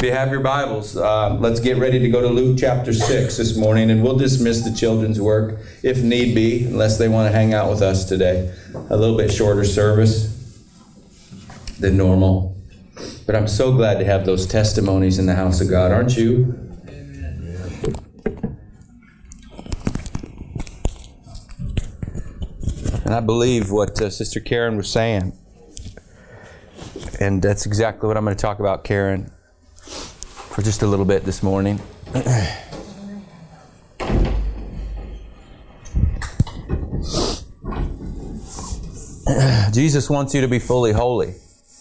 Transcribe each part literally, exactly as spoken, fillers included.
If you have your Bibles, uh, let's get ready to go to Luke chapter six this morning, and we'll dismiss the children's work if need be, unless they want to hang out with us today. A little bit shorter service than normal. But I'm so glad to have those testimonies in the house of God, aren't you? Amen. And I believe what uh, Sister Karen was saying. And that's exactly what I'm going to talk about, Karen, for just a little bit this morning. Jesus wants you to be fully holy.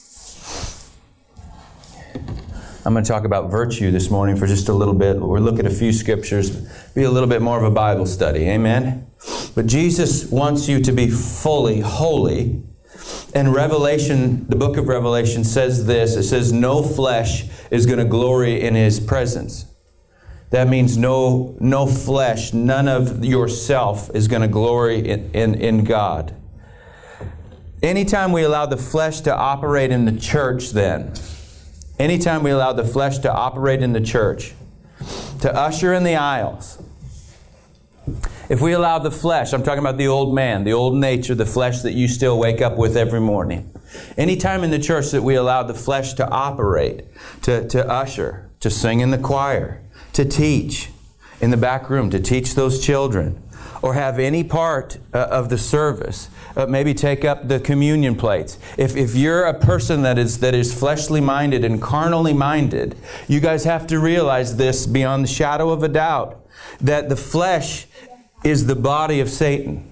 I'm going to talk about virtue this morning for just a little bit. We'll look at a few scriptures, be a little bit more of a Bible study. Amen? But Jesus wants you to be fully holy. And Revelation, the book of Revelation says this. It says, no flesh is going to glory in His presence. That means no, no flesh, none of yourself is going to glory in, in, in God. Anytime we allow the flesh to operate in the church then, anytime we allow the flesh to operate in the church, to usher in the aisles, if we allow the flesh, I'm talking about the old man, the old nature, the flesh that you still wake up with every morning. Anytime in the church that we allow the flesh to operate, to, to usher, to sing in the choir, to teach in the back room, to teach those children, or have any part uh, of the service, uh, maybe take up the communion plates. If, if you're a person that is, that is fleshly minded and carnally minded, you guys have to realize this beyond the shadow of a doubt, that the flesh is the body of Satan.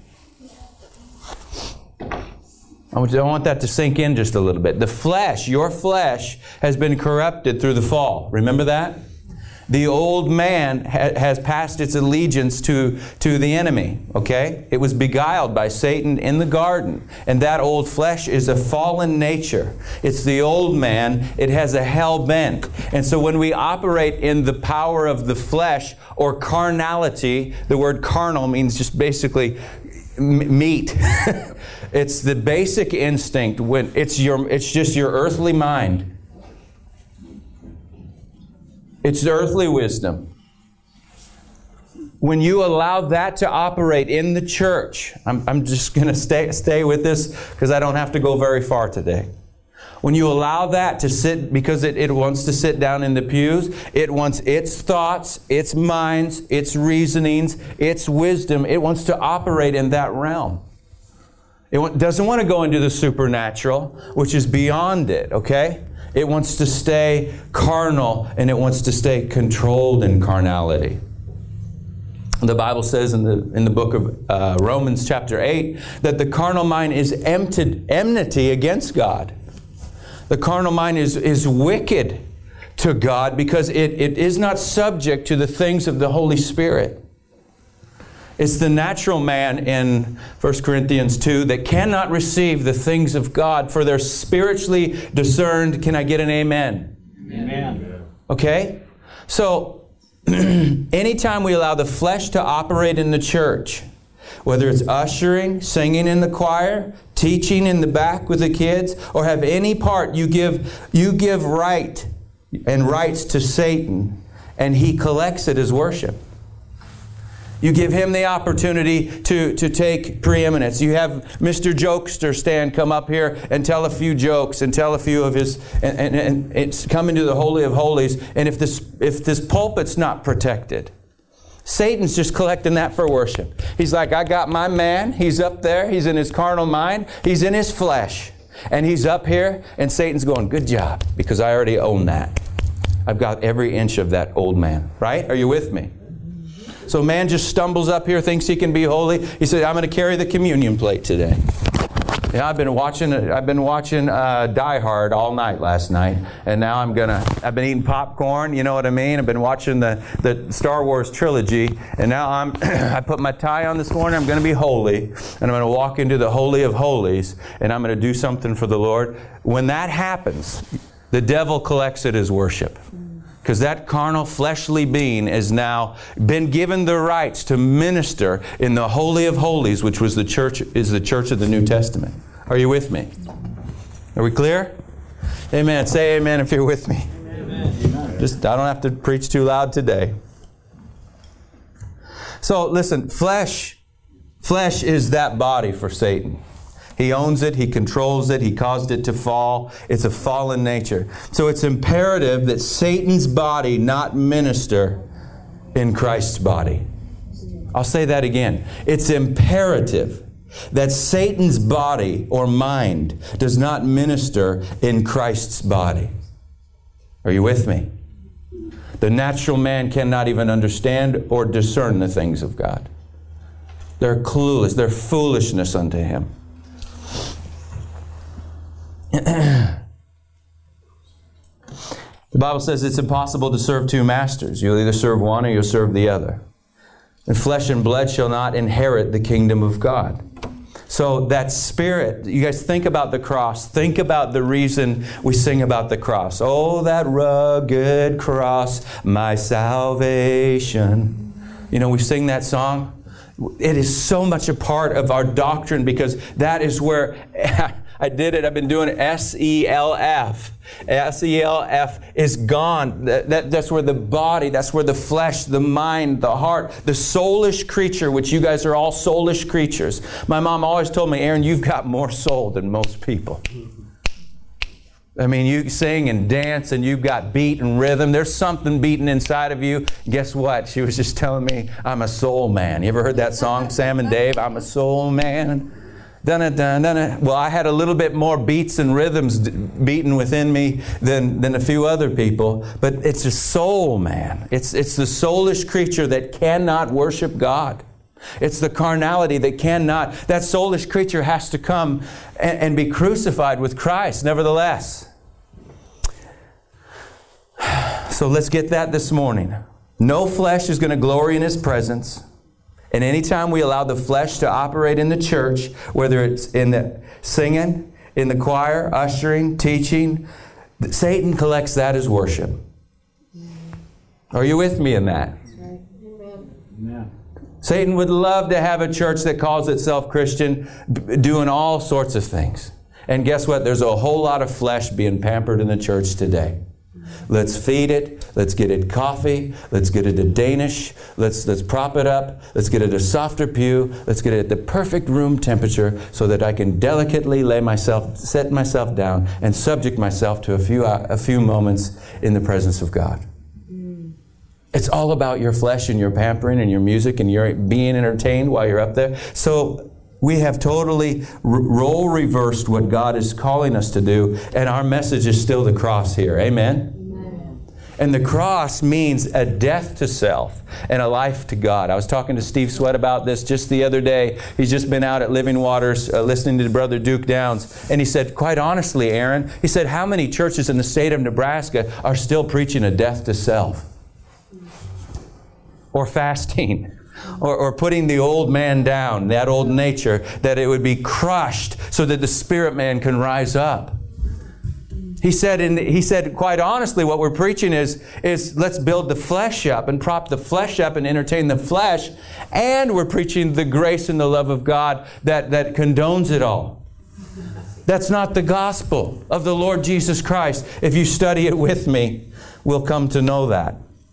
I want that to sink in just a little bit. The flesh, your flesh, has been corrupted through the fall. Remember that? The old man ha- has passed its allegiance to, to the enemy. Okay? It was beguiled by Satan in the garden. And that old flesh is a fallen nature. It's the old man. It has a hell bent. And so when we operate in the power of the flesh or carnality, the word carnal means just basically m- meat. It's the basic instinct. When it's your, it's just your earthly mind. It's earthly wisdom. When you allow that to operate in the church, I'm, I'm just going to stay stay with this because I don't have to go very far today. When you allow that to sit, because it, it wants to sit down in the pews, it wants its thoughts, its minds, its reasonings, its wisdom, it wants to operate in that realm. It doesn't want to go into the supernatural, which is beyond it, okay? It wants to stay carnal, and it wants to stay controlled in carnality. The Bible says in the in the book of uh, Romans chapter eight that the carnal mind is emptied, enmity against God. The carnal mind is, is wicked to God because it, it is not subject to the things of the Holy Spirit. It's the natural man in First Corinthians two that cannot receive the things of God, for they're spiritually discerned. Can I get an amen? Amen. Okay? So, anytime we allow the flesh to operate in the church, whether it's ushering, singing in the choir, teaching in the back with the kids, or have any part, you give, you give right and rights to Satan, and he collects it as worship. You give him the opportunity to, to take preeminence. You have Mister Jokester stand come up here and tell a few jokes and tell a few of his, and, and, and it's come into the Holy of Holies. And if this, if this pulpit's not protected, Satan's just collecting that for worship. He's like, I got my man. He's up there. He's in his carnal mind. He's in his flesh. And he's up here, and Satan's going, good job, because I already own that. I've got every inch of that old man. Right? Are you with me? So man just stumbles up here, thinks he can be holy. He said, I'm going to carry the communion plate today. Yeah, I've been watching. I've been watching uh, Die Hard all night last night, and now I'm gonna. I've been eating popcorn. You know what I mean? I've been watching the the Star Wars trilogy, and now I'm. I put my tie on this morning. I'm going to be holy, and I'm going to walk into the Holy of Holies, and I'm going to do something for the Lord. When that happens, the devil collects it as worship. Because that carnal, fleshly being has now been given the rights to minister in the Holy of Holies, which was the church, is the church of the New Testament. Are you with me? Are we clear? Amen. Say amen if you're with me. Amen. Just, I don't have to preach too loud today. So listen, flesh, flesh is that body for Satan. He owns it, he controls it, he caused it to fall. It's a fallen nature. So it's imperative that Satan's body not minister in Christ's body. I'll say that again. It's imperative that Satan's body or mind does not minister in Christ's body. Are you with me? The natural man cannot even understand or discern the things of God. They're clueless. They're foolishness unto him. The Bible says it's impossible to serve two masters. You'll either serve one or you'll serve the other. And flesh and blood shall not inherit the kingdom of God. So that spirit, you guys think about the cross. Think about the reason we sing about the cross. Oh, that rugged cross, my salvation. You know, we sing that song. It is so much a part of our doctrine because that is where... I did it. I've been doing it. S E L F. S E L F is gone. That, that, that's where the body, that's where the flesh, the mind, the heart, the soulish creature, which you guys are all soulish creatures. My mom always told me, Aaron, you've got more soul than most people. I mean, you sing and dance and you've got beat and rhythm. There's something beating inside of you. Guess what? She was just telling me, I'm a soul man. You ever heard that song, Sam and Dave? I'm a soul man. Dun dun dun. Well, I had a little bit more beats and rhythms beaten within me than, than a few other people. But it's a soul, man. It's, it's the soulish creature that cannot worship God. It's the carnality that cannot. That soulish creature has to come and, and be crucified with Christ, nevertheless. So let's get that this morning. No flesh is going to glory in His presence. And anytime we allow the flesh to operate in the church, whether it's in the singing, in the choir, ushering, teaching, Satan collects that as worship. Are you with me in that? Amen. Satan would love to have a church that calls itself Christian, doing all sorts of things. And guess what? There's a whole lot of flesh being pampered in the church today. Let's feed it. Let's get it coffee. Let's get it a Danish. Let's let's prop it up. Let's get it a softer pew. Let's get it at the perfect room temperature so that I can delicately lay myself, set myself down, and subject myself to a few uh, a few moments in the presence of God. Mm. It's all about your flesh and your pampering and your music and your being entertained while you're up there. So we have totally r- role reversed what God is calling us to do, and our message is still the cross here. Amen? Amen. And the cross means a death to self and a life to God. I was talking to Steve Sweat about this just the other day. He's just been out at Living Waters uh, listening to Brother Duke Downs. And he said, quite honestly, Aaron, he said, how many churches in the state of Nebraska are still preaching a death to self? Or fasting? Or, or putting the old man down, that old nature, that it would be crushed so that the spirit man can rise up. He said, in, he said, quite honestly, what we're preaching is, is let's build the flesh up and prop the flesh up and entertain the flesh. And we're preaching the grace and the love of God that, that condones it all. That's not the gospel of the Lord Jesus Christ. If you study it with me, we'll come to know that.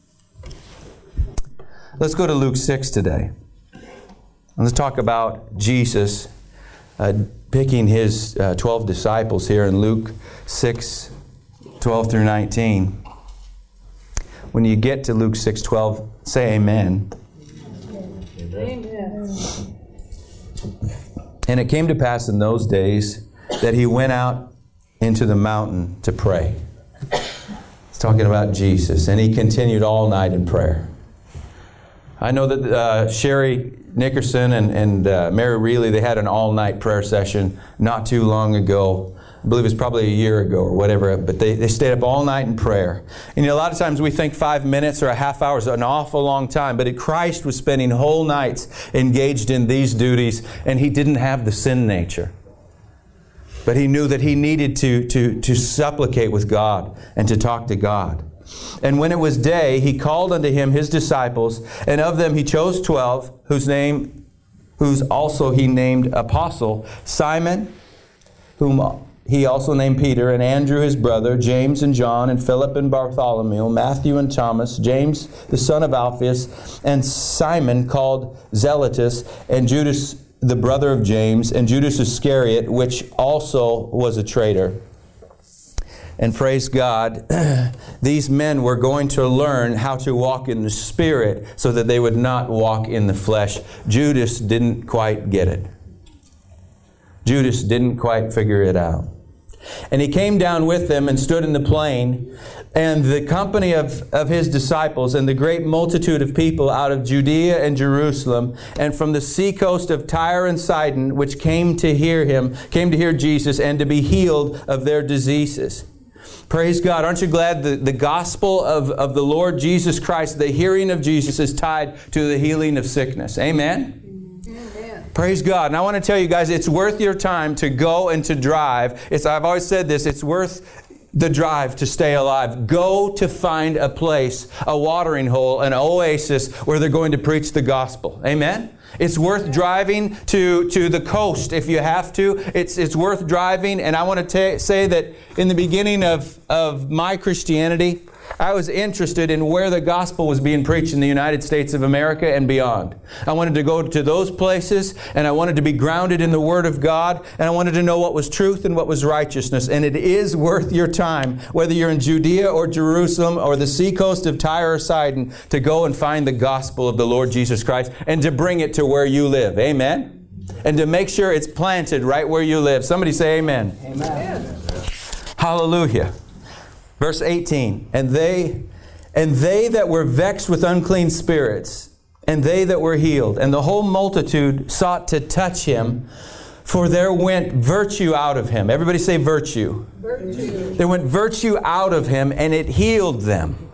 Let's go to Luke six today. Let's talk about Jesus uh, picking His uh, twelve disciples here in Luke six, twelve through nineteen. When you get to Luke six, twelve, say amen. Amen. And it came to pass in those days that He went out into the mountain to pray. It's talking about Jesus. And He continued all night in prayer. I know that uh, Sherry Nickerson and, and uh, Mary Reilly, they had an all-night prayer session not too long ago. I believe it was probably a year ago or whatever, but they, they stayed up all night in prayer. And you know, a lot of times we think five minutes or a half hour is an awful long time, but Christ was spending whole nights engaged in these duties, and He didn't have the sin nature. But He knew that He needed to, to, to supplicate with God and to talk to God. And when it was day, He called unto Him His disciples, and of them He chose twelve, whose name, whose also He named apostle, Simon, whom he also named Peter, and Andrew his brother, James and John, and Philip and Bartholomew, Matthew and Thomas, James the son of Alphaeus, and Simon called Zelotes, and Judas the brother of James, and Judas Iscariot, which also was a traitor. And praise God, these men were going to learn how to walk in the Spirit so that they would not walk in the flesh. Judas didn't quite get it. Judas didn't quite figure it out. And he came down with them and stood in the plain, and the company of, of his disciples and the great multitude of people out of Judea and Jerusalem and from the seacoast of Tyre and Sidon, which came to hear him, came to hear Jesus and to be healed of their diseases. Praise God. Aren't you glad the, the gospel of, of the Lord Jesus Christ, the hearing of Jesus, is tied to the healing of sickness? Amen? Amen. Praise God. And I want to tell you guys, it's worth your time to go and to drive. It's, I've always said this, it's worth the drive to stay alive. Go to find a place, a watering hole, an oasis where they're going to preach the gospel. Amen? It's worth driving to, to the coast if you have to. It's, it's worth driving. And I want to ta- say that in the beginning of, of my Christianity, I was interested in where the gospel was being preached in the United States of America and beyond. I wanted to go to those places, and I wanted to be grounded in the Word of God, and I wanted to know what was truth and what was righteousness. And it is worth your time, whether you're in Judea or Jerusalem or the seacoast of Tyre or Sidon, to go and find the gospel of the Lord Jesus Christ and to bring it to where you live. Amen? And to make sure it's planted right where you live. Somebody say amen. Amen. Hallelujah. Verse eighteen, and they and they that were vexed with unclean spirits, and they that were healed, and the whole multitude sought to touch him, for there went virtue out of him. Everybody say virtue. Virtue. There went virtue out of him, and it healed them.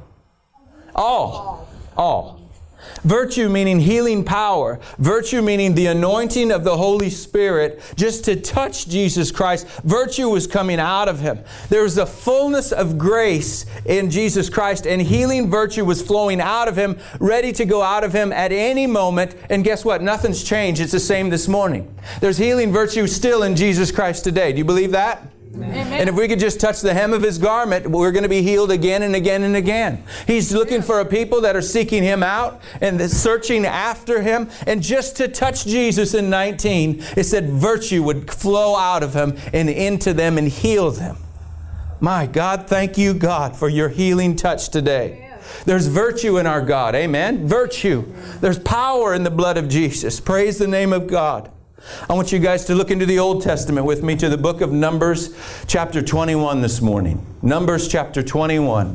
All. All. Virtue meaning healing power. Virtue meaning the anointing of the Holy Spirit just to touch Jesus Christ. Virtue was coming out of him. There was a fullness of grace in Jesus Christ, and healing virtue was flowing out of him, ready to go out of him at any moment. And guess what? Nothing's changed. It's the same this morning. There's healing virtue still in Jesus Christ today. Do you believe that? Amen. And if we could just touch the hem of his garment, we're going to be healed again and again and again. He's looking for a people that are seeking him out and searching after him. And just to touch Jesus in nineteen, it said virtue would flow out of him and into them and heal them. My God, thank you, God, for your healing touch today. There's virtue in our God. Amen? Virtue. There's power in the blood of Jesus. Praise the name of God. I want you guys to look into the Old Testament with me to the book of Numbers chapter twenty-one this morning. Numbers chapter twenty-one.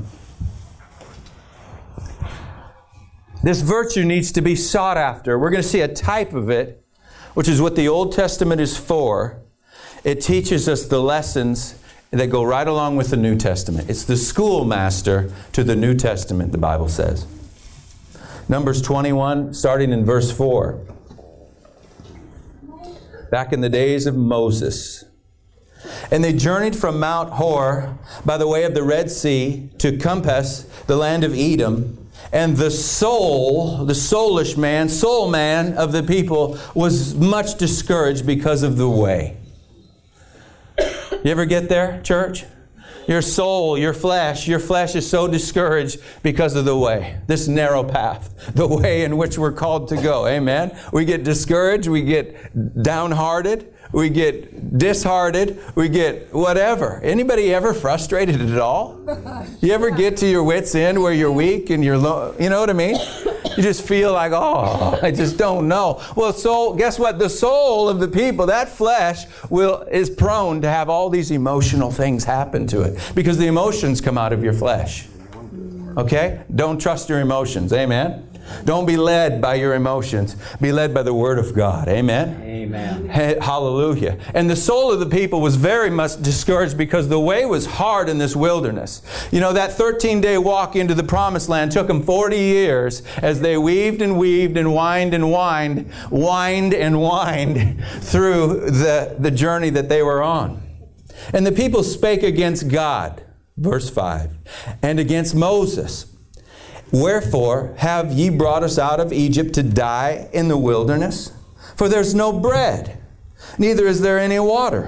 This virtue needs to be sought after. We're going to see a type of it, which is what the Old Testament is for. It teaches us the lessons that go right along with the New Testament. It's the schoolmaster to the New Testament, the Bible says. Numbers twenty-one, starting in verse four. Back in the days of Moses. And they journeyed from Mount Hor by the way of the Red Sea to compass the land of Edom. And the soul, the soulish man, soul man of the people was much discouraged because of the way. You ever get there, church? Your soul, your flesh, your flesh is so discouraged because of the way, this narrow path, the way in which we're called to go. Amen? We get discouraged, we get downhearted, we get disheartened, we get whatever. Anybody ever frustrated at all? You ever get to your wit's end where you're weak and you're low? You know what I mean? You just feel like, oh, I just don't know. Well, so guess what? The soul of the people, that flesh, will is prone to have all these emotional things happen to it because the emotions come out of your flesh. Okay? Don't trust your emotions. Amen? Don't be led by your emotions. Be led by the Word of God. Amen? Amen. Hallelujah. And the soul of the people was very much discouraged because the way was hard in this wilderness. You know, that thirteen-day walk into the Promised Land took them forty years as they weaved and weaved and whined and whined, whined and whined through the, the journey that they were on. And the people spake against God, verse five, and against Moses. Wherefore have ye brought us out of Egypt to die in the wilderness? For there's no bread, neither is there any water.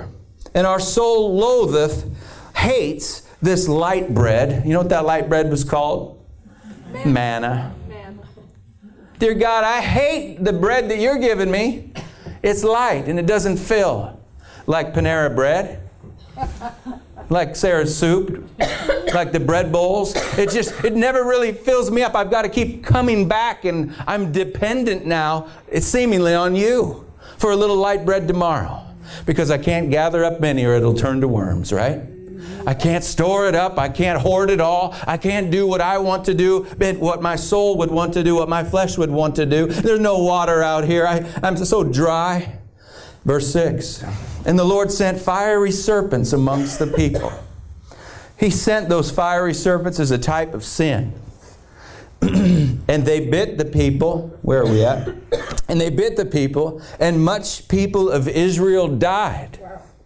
And our soul loatheth, hates this light bread. You know what that light bread was called? Manna. Manna. Manna. Dear God, I hate the bread that you're giving me. It's light and it doesn't fill. Like Panera bread. Like Sarah's soup. Like the bread bowls. It just, it never really fills me up. I've got to keep coming back, and I'm dependent now, it's seemingly on you, for a little light bread tomorrow. Because I can't gather up many or it'll turn to worms, right? I can't store it up. I can't hoard it all. I can't do what I want to do, what my soul would want to do, what my flesh would want to do. There's no water out here. I, I'm so dry. Verse six. And the Lord sent fiery serpents amongst the people. He sent those fiery serpents as a type of sin. And they bit the people. Where are we at? And they bit the people, and much people of Israel died.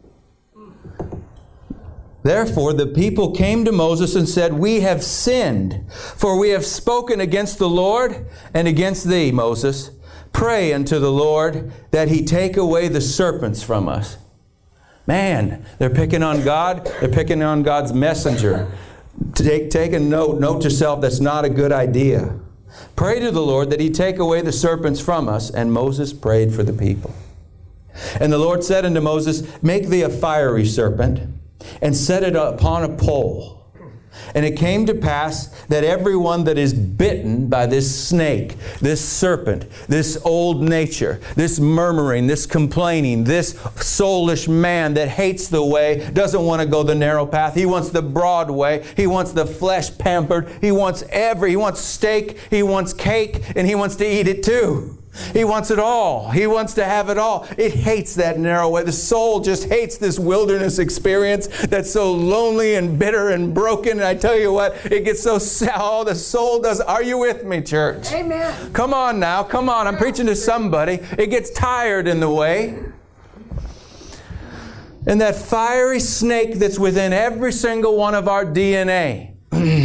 Therefore the people came to Moses and said, we have sinned, for we have spoken against the Lord and against thee, Moses. Pray unto the Lord that He take away the serpents from us. Man, they're picking on God. They're picking on God's messenger. Take, take a note, note to self, that's not a good idea. Pray to the Lord that He take away the serpents from us. And Moses prayed for the people. And the Lord said unto Moses, make thee a fiery serpent, and set it upon a pole. And it came to pass that everyone that is bitten by this snake, this serpent, this old nature, this murmuring, this complaining, this soulish man that hates the way, doesn't want to go the narrow path. He wants the broad way. He wants the flesh pampered. He wants every, he wants steak, he wants cake, and he wants to eat it too. He wants it all. He wants to have it all. It hates that narrow way. The soul just hates this wilderness experience that's so lonely and bitter and broken. And I tell you what, it gets so sad. Oh, the soul does. Are you with me, church? Amen. Come on now. Come on. I'm preaching to somebody. It gets tired in the way. And that fiery snake that's within every single one of our D N A.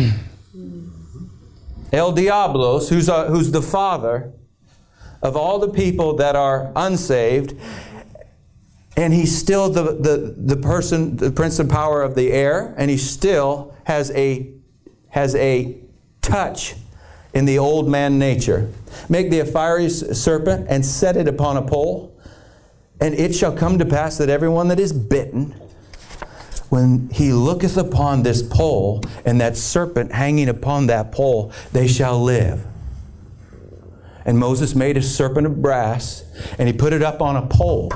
El Diablos, who's, a, who's the father of all the people that are unsaved, and he's still the, the, the person, the prince and power of the air, and he still has a, has a touch in the old man nature. Make thee a fiery serpent, and set it upon a pole, and it shall come to pass that everyone that is bitten, when he looketh upon this pole, and that serpent hanging upon that pole, they shall live. And Moses made a serpent of brass, and he put it up on a pole.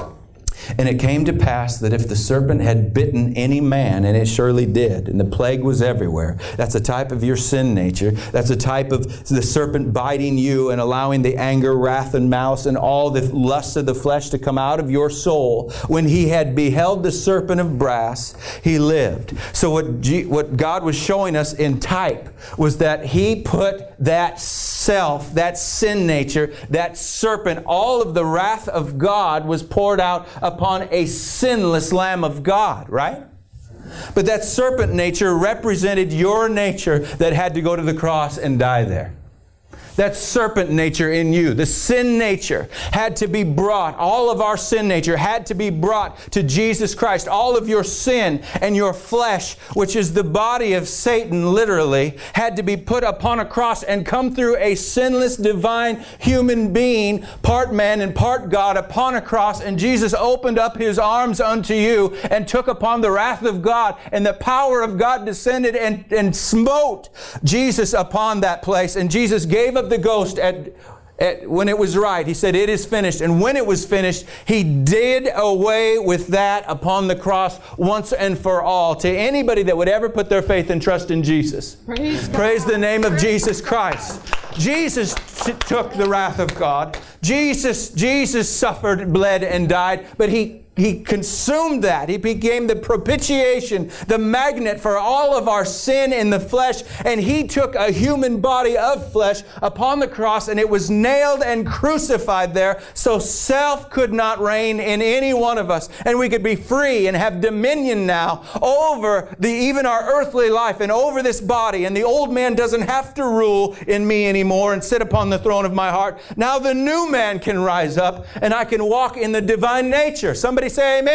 And it came to pass that if the serpent had bitten any man, and it surely did, and the plague was everywhere. That's a type of your sin nature. That's a type of the serpent biting you and allowing the anger, wrath, and malice and all the lusts of the flesh to come out of your soul. When he had beheld the serpent of brass, he lived. So what, G- what God was showing us in type was that He put that self, that sin nature, that serpent, all of the wrath of God was poured out upon a sinless Lamb of God, right? But that serpent nature represented your nature that had to go to the cross and die there. That serpent nature in you, the sin nature, had to be brought, all of our sin nature had to be brought to Jesus Christ. All of your sin and your flesh, which is the body of Satan literally, had to be put upon a cross and come through a sinless divine human being, part man and part God, upon a cross. And Jesus opened up His arms unto you and took upon the wrath of God, and the power of God descended and, and smote Jesus upon that place. And Jesus gave up the ghost at, at when it was right. He said, it is finished. And when it was finished, He did away with that upon the cross once and for all. To anybody that would ever put their faith and trust in Jesus. Praise, Praise the name of Jesus Christ. Jesus t- took the wrath of God. Jesus, Jesus suffered, bled, and died, but He He consumed that. He became the propitiation, the magnet for all of our sin in the flesh. And He took a human body of flesh upon the cross, and it was nailed and crucified there, so self could not reign in any one of us. And we could be free and have dominion now over the even our earthly life and over this body. And the old man doesn't have to rule in me anymore and sit upon the throne of my heart. Now the new man can rise up, and I can walk in the divine nature. Somebody say amen.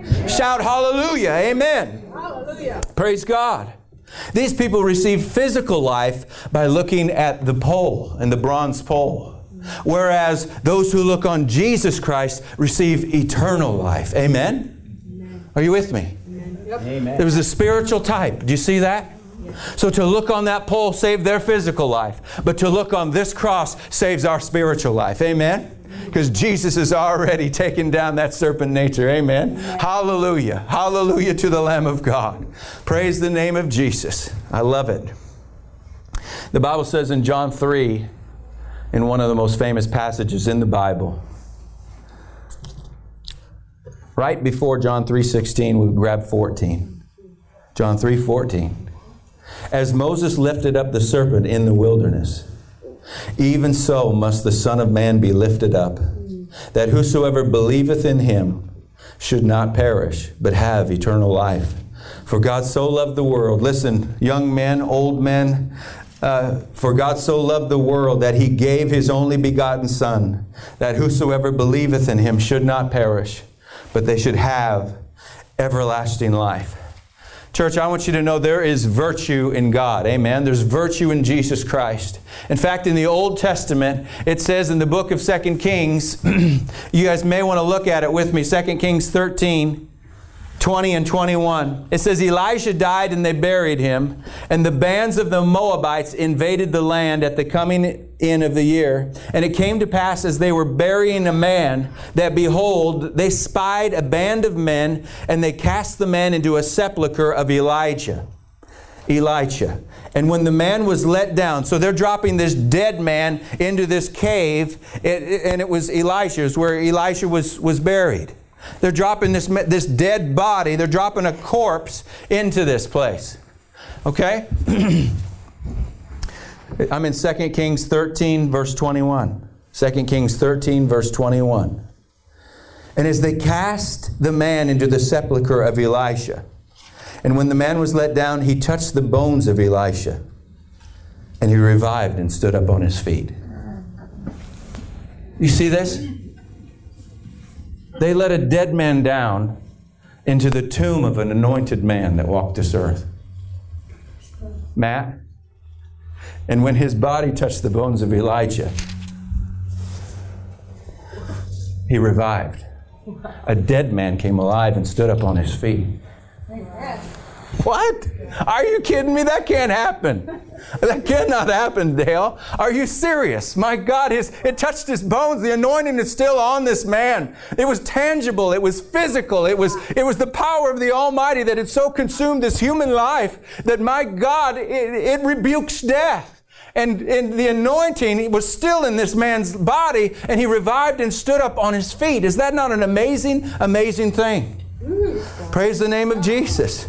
Shout hallelujah. Amen. Hallelujah. Praise God. These people receive physical life by looking at the pole and the bronze pole. Whereas those who look on Jesus Christ receive eternal life. Amen? Amen. Are you with me? Amen. Yep. Amen. There was a spiritual type. Do you see that? So to look on that pole saved their physical life. But to look on this cross saves our spiritual life. Amen? Because Jesus has already taken down that serpent nature. Amen? Amen. Hallelujah. Hallelujah to the Lamb of God. Praise the name of Jesus. I love it. The Bible says in John three, in one of the most famous passages in the Bible, right before John three sixteen, we grab fourteen. John three fourteen. As Moses lifted up the serpent in the wilderness, even so must the Son of Man be lifted up, that whosoever believeth in him should not perish, but have eternal life. For God so loved the world. Listen, young men, old men, uh, for God so loved the world that He gave His only begotten Son, that whosoever believeth in Him should not perish, but they should have everlasting life. Church, I want you to know there is virtue in God. Amen. There's virtue in Jesus Christ. In fact, in the Old Testament, it says in the book of Second Kings, you guys may want to look at it with me, Second Kings thirteen, twenty and twenty-one. It says, Elijah died and they buried him, and the bands of the Moabites invaded the land at the coming in of the year. And it came to pass as they were burying a man, that behold, they spied a band of men, and they cast the man into a sepulchre of Elijah. Elijah. And when the man was let down, so they're dropping this dead man into this cave, it, and it was Elisha's, where Elisha was, was buried. They're dropping this, this dead body, they're dropping a corpse into this place. Okay? I'm in Second Kings thirteen, verse twenty-one. Second Kings thirteen, verse twenty-one. And as they cast the man into the sepulchre of Elisha, and when the man was let down, he touched the bones of Elisha, and he revived and stood up on his feet. You see this? They let a dead man down into the tomb of an anointed man that walked this earth. Matt? And when his body touched the bones of Elijah, he revived. A dead man came alive and stood up on his feet. What? Are you kidding me? That can't happen. That cannot happen, Dale. Are you serious? My God, his, it touched his bones. The anointing is still on this man. It was tangible. It was physical. It was, it was the power of the Almighty that had so consumed this human life that, my God, it, it rebukes death. And, and the anointing was still in this man's body, and he revived and stood up on his feet. Is that not an amazing, amazing thing? Praise the name of Jesus.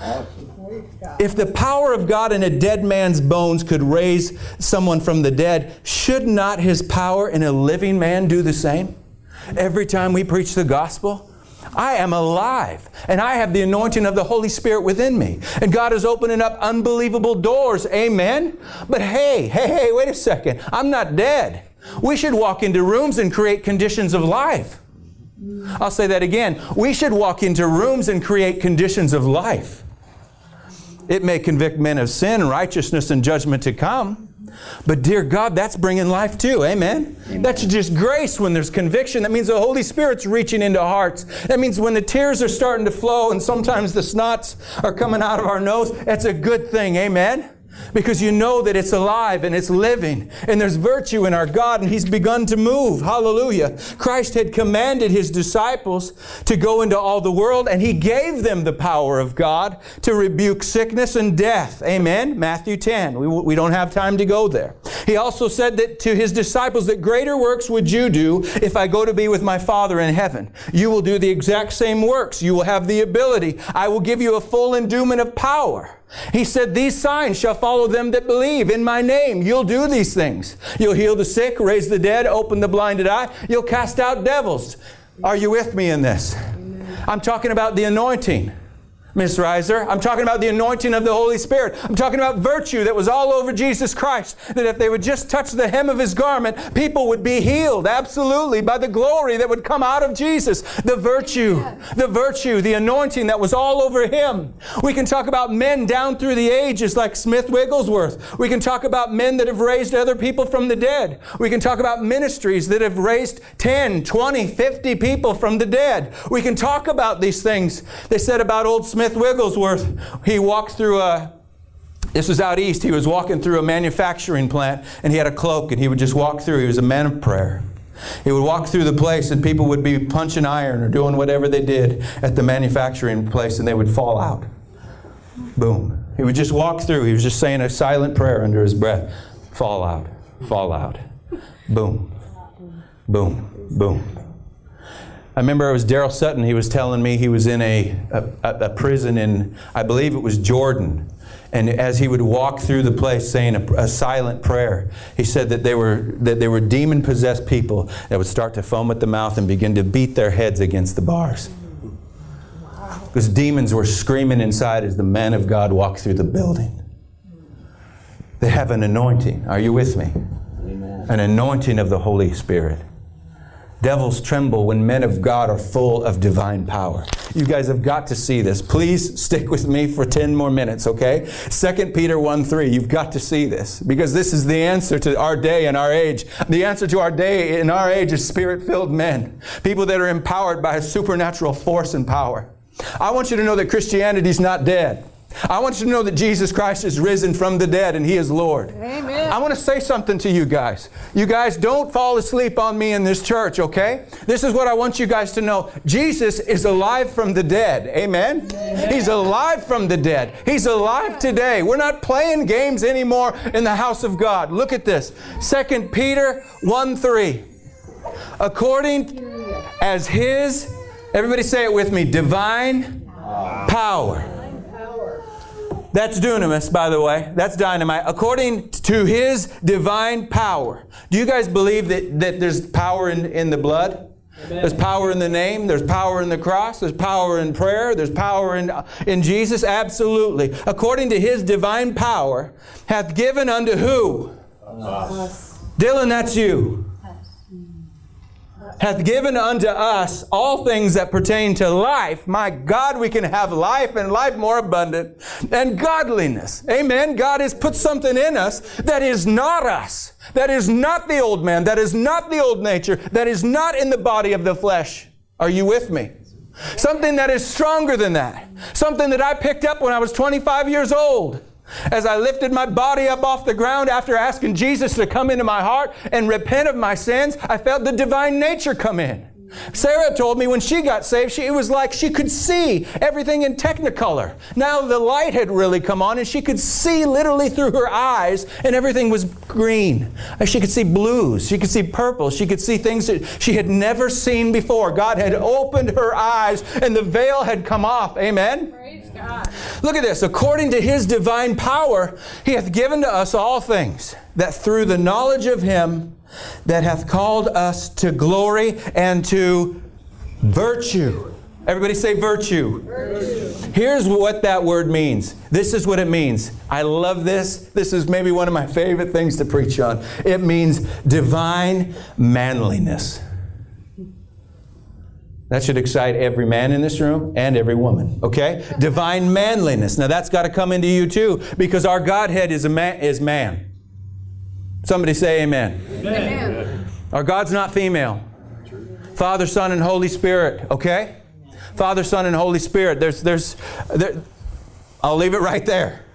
If the power of God in a dead man's bones could raise someone from the dead, should not His power in a living man do the same? Every time we preach the gospel, I am alive, and I have the anointing of the Holy Spirit within me. And God is opening up unbelievable doors. Amen? But hey, hey, hey, wait a second. I'm not dead. We should walk into rooms and create conditions of life. I'll say that again. We should walk into rooms and create conditions of life. It may convict men of sin, righteousness, and judgment to come. But dear God, that's bringing life too. Amen? Amen? That's just grace when there's conviction. That means the Holy Spirit's reaching into hearts. That means when the tears are starting to flow and sometimes the snots are coming out of our nose, that's a good thing. Amen? Because you know that it's alive and it's living and there's virtue in our God and He's begun to move. Hallelujah. Christ had commanded His disciples to go into all the world, and He gave them the power of God to rebuke sickness and death. Amen. Matthew ten. We, we don't have time to go there. He also said that to His disciples that greater works would you do if I go to be with my Father in heaven. You will do the exact same works. You will have the ability. I will give you a full endowment of power. He said, these signs shall follow them that believe. In my name, you'll do these things. You'll heal the sick, raise the dead, open the blinded eye. You'll cast out devils. Are you with me in this? Amen. I'm talking about the anointing. Miss Reiser. I'm talking about the anointing of the Holy Spirit. I'm talking about virtue that was all over Jesus Christ. That if they would just touch the hem of His garment, people would be healed, absolutely, by the glory that would come out of Jesus. The virtue, the virtue, the anointing that was all over Him. We can talk about men down through the ages like Smith Wigglesworth. We can talk about men that have raised other people from the dead. We can talk about ministries that have raised ten, twenty, fifty people from the dead. We can talk about these things. They said about old Smith Wigglesworth, he walked through a, this was out east, he was walking through a manufacturing plant, and he had a cloak, and he would just walk through. He was a man of prayer. He would walk through the place, and people would be punching iron or doing whatever they did at the manufacturing place, and they would fall out. Boom. He would just walk through. He was just saying a silent prayer under his breath. Fall out. Fall out. Boom. Boom. Boom. I remember it was Daryl Sutton. He was telling me he was in a, a, a prison in, I believe it was Jordan. And as he would walk through the place saying a, a silent prayer, he said that they were that they were demon-possessed people that would start to foam at the mouth and begin to beat their heads against the bars. Because demons were screaming inside as the man of God walked through the building. They have an anointing. Are you with me? Amen. An anointing of the Holy Spirit. Devils tremble when men of God are full of divine power. You guys have got to see this. Please stick with me for ten more minutes, okay? Second Peter one three, you've got to see this. Because this is the answer to our day and our age. The answer to our day in our age is Spirit-filled men. People that are empowered by a supernatural force and power. I want you to know that Christianity is not dead. I want you to know that Jesus Christ is risen from the dead and He is Lord. Amen. I want to say something to you guys. You guys don't fall asleep on me in this church, okay? This is what I want you guys to know. Jesus is alive from the dead. Amen? Amen. He's alive from the dead. He's alive today. We're not playing games anymore in the house of God. Look at this. Second Peter one three. According as His, everybody say it with me, divine power. That's dunamis, by the way. That's dynamite. According to His divine power. Do you guys believe that, that there's power in, in the blood? Amen. There's power in the name. There's power in the cross. There's power in prayer. There's power in, in Jesus. Absolutely. According to His divine power, hath given unto who? Us. Dylan, that's you. Hath given unto us all things that pertain to life. My God, we can have life and life more abundant and godliness. Amen. God has put something in us that is not us. That is not the old man. That is not the old nature. That is not in the body of the flesh. Are you with me? Something that is stronger than that. Something that I picked up when I was twenty-five years old. As I lifted my body up off the ground after asking Jesus to come into my heart and repent of my sins, I felt the divine nature come in. Sarah told me when she got saved, she, it was like she could see everything in Technicolor. Now the light had really come on and she could see literally through her eyes and everything was green. She could see blues. She could see purple. She could see things that she had never seen before. God had opened her eyes and the veil had come off. Amen? Praise God. Look at this. According to His divine power, He hath given to us all things, that through the knowledge of Him that hath called us to glory and to virtue. Everybody say virtue. Virtue. Here's what that word means. This is what it means. I love this. This is maybe one of my favorite things to preach on. It means divine manliness. That should excite every man in this room and every woman. Okay? Divine manliness. Now that's got to come into you too, because our Godhead is a man. Is man. Somebody say amen. Amen. Our God's not female. Father, Son, and Holy Spirit. Okay? Father, Son, and Holy Spirit. There's, there's, there, I'll leave it right there.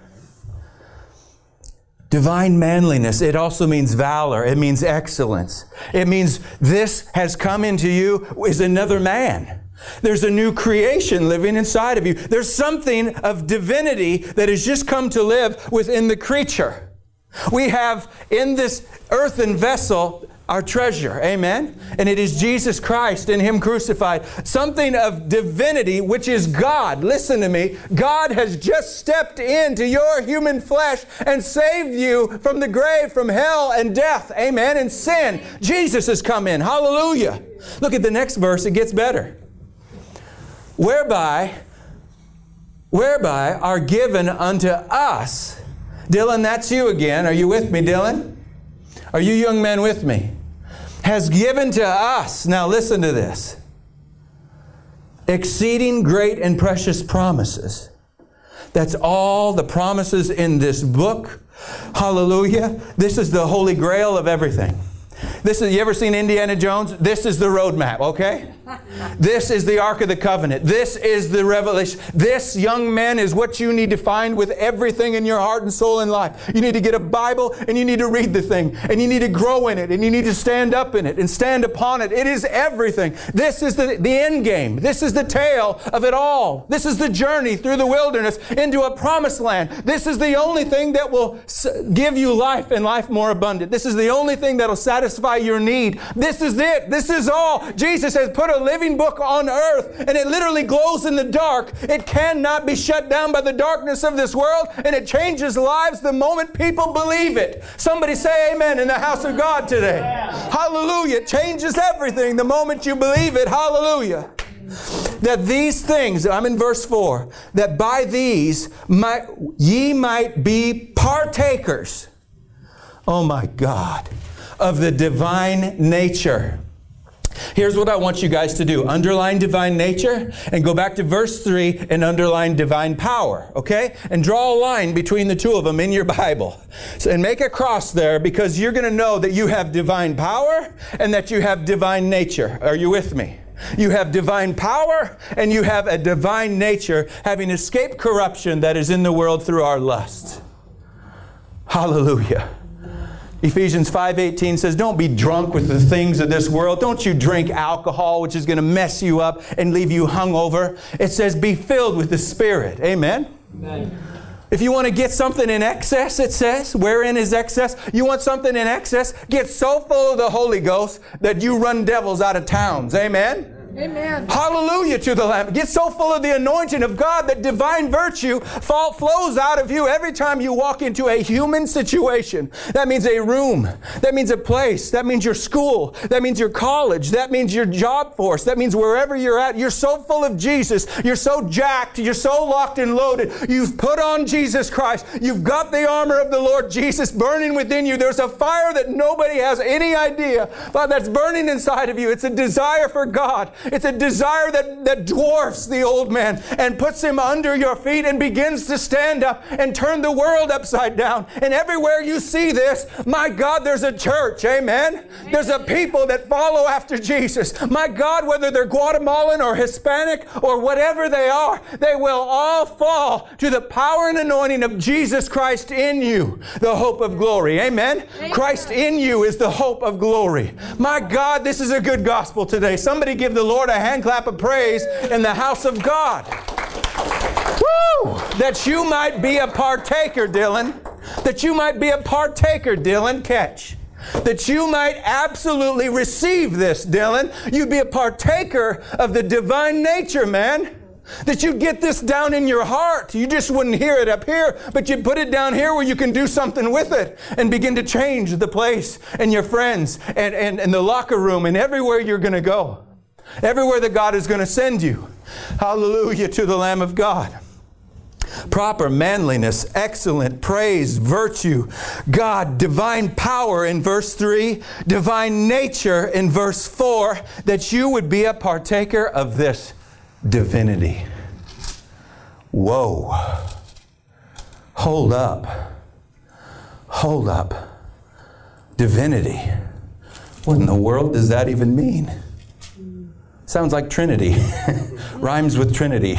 Divine manliness. It also means valor. It means excellence. It means this has come into you is another man. There's a new creation living inside of you. There's something of divinity that has just come to live within the creature. We have in this earthen vessel our treasure. Amen? And it is Jesus Christ and Him crucified. Something of divinity, which is God. Listen to me. God has just stepped into your human flesh and saved you from the grave, from hell and death. Amen? And sin. Jesus has come in. Hallelujah. Look at the next verse. It gets better. Whereby whereby are given unto us. Dylan, that's you again. Are you with me, Dylan? Are you young men with me? Has given to us. Now listen to this. Exceeding great and precious promises. That's all the promises in this book. Hallelujah. This is the holy grail of everything. This is, you ever seen Indiana Jones? This is the roadmap, okay? This is the Ark of the Covenant. This is the revelation. This, young man, is what you need to find with everything in your heart and soul and life. You need to get a Bible and you need to read the thing. And you need to grow in it. And you need to stand up in it and stand upon it. It is everything. This is the, the end game. This is the tale of it all. This is the journey through the wilderness into a promised land. This is the only thing that will give you life and life more abundant. This is the only thing that will satisfy your need. This is it. This is all. Jesus has put a living book on earth, and it literally glows in the dark. It cannot be shut down by the darkness of this world, and it changes lives the moment people believe it. Somebody say amen in the house of God today. Yeah. Hallelujah. It changes everything the moment you believe it. Hallelujah. That these things, I'm in verse four, that by these might, ye might be partakers, oh my God, of the divine nature. Here's what I want you guys to do. Underline divine nature and go back to verse three and underline divine power, okay? And draw a line between the two of them in your Bible. So, and make a cross there, because you're going to know that you have divine power and that you have divine nature. Are you with me? You have divine power and you have a divine nature, having escaped corruption that is in the world through our lust. Hallelujah. Ephesians five eighteen says, don't be drunk with the things of this world. Don't you drink alcohol, which is going to mess you up and leave you hungover. It says, be filled with the Spirit. Amen? Amen. If you want to get something in excess, it says, wherein is excess? You want something in excess? Get so full of the Holy Ghost that you run devils out of towns. Amen? Amen. Hallelujah to the Lamb. Get so full of the anointing of God that divine virtue fall, flows out of you every time you walk into a human situation. That means a room. That means a place. That means your school. That means your college. That means your job force. That means wherever you're at. You're so full of Jesus. You're so jacked. You're so locked and loaded. You've put on Jesus Christ. You've got the armor of the Lord Jesus burning within you. There's a fire that nobody has any idea about that's burning inside of you. It's a desire for God. It's a desire that, that dwarfs the old man and puts him under your feet and begins to stand up and turn the world upside down. And everywhere you see this, my God, there's a church. Amen? There's a people that follow after Jesus. My God, whether they're Guatemalan or Hispanic or whatever they are, they will all fall to the power and anointing of Jesus Christ in you, the hope of glory. Amen? Amen. Christ in you is the hope of glory. My God, this is a good gospel today. Somebody give the Lord a hand clap of praise in the house of God. Woo! That you might be a partaker, Dylan. That you might be a partaker, Dylan. Catch. That you might absolutely receive this, Dylan. You'd be a partaker of the divine nature, man. That you'd get this down in your heart. You just wouldn't hear it up here, but you'd put it down here where you can do something with it and begin to change the place and your friends and, and, and the locker room and everywhere you're going to go. Everywhere that God is going to send you. Hallelujah to the Lamb of God. Proper manliness, excellent praise, virtue, God, divine power in verse three, divine nature in verse four, that you would be a partaker of this divinity. Whoa. Hold up. Hold up. Divinity. What in the world does that even mean? Sounds like Trinity. Rhymes with Trinity.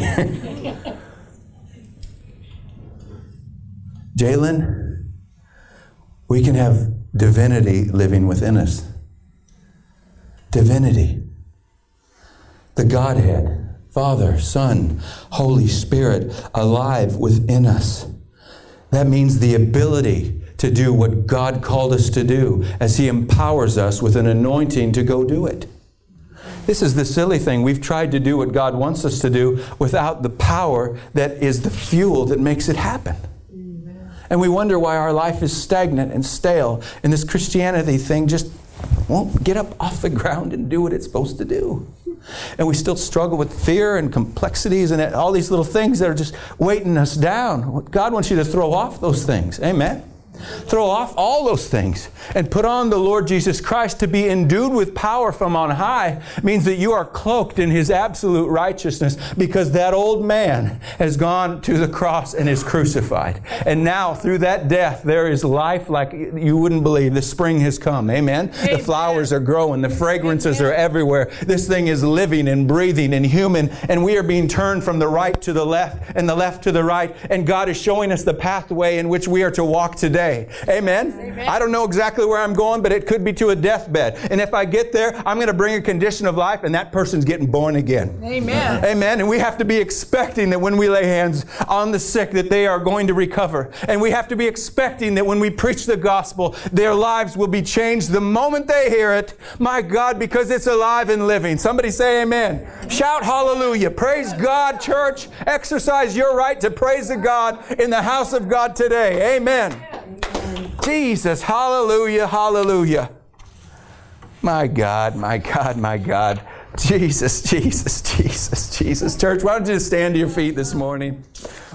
Jalen, we can have divinity living within us. Divinity. The Godhead, Father, Son, Holy Spirit, alive within us. That means the ability to do what God called us to do as He empowers us with an anointing to go do it. This is the silly thing. We've tried to do what God wants us to do without the power that is the fuel that makes it happen. Amen. And we wonder why our life is stagnant and stale, and this Christianity thing just won't get up off the ground and do what it's supposed to do. And we still struggle with fear and complexities and all these little things that are just weighting us down. God wants you to throw off those things. Amen. Throw off all those things and put on the Lord Jesus Christ. To be endued with power from on high means that you are cloaked in His absolute righteousness, because that old man has gone to the cross and is crucified. And now through that death there is life like you wouldn't believe. The spring has come. Amen. Amen. The flowers are growing. The fragrances Amen. Are everywhere. This thing is living and breathing and human, and we are being turned from the right to the left and the left to the right, and God is showing us the pathway in which we are to walk today. Amen? Amen. I don't know exactly where I'm going, but it could be to a deathbed. And if I get there, I'm going to bring a condition of life, and that person's getting born again. Amen. Amen. And we have to be expecting that when we lay hands on the sick, that they are going to recover. And we have to be expecting that when we preach the gospel, their lives will be changed the moment they hear it. My God, because it's alive and living. Somebody say amen. Amen. Shout hallelujah. Praise God, church. Exercise your right to praise the God in the house of God today. Amen. Jesus, hallelujah, hallelujah. My God, my God, my God. Jesus, Jesus, Jesus, Jesus. Church, why don't you just stand to your feet this morning?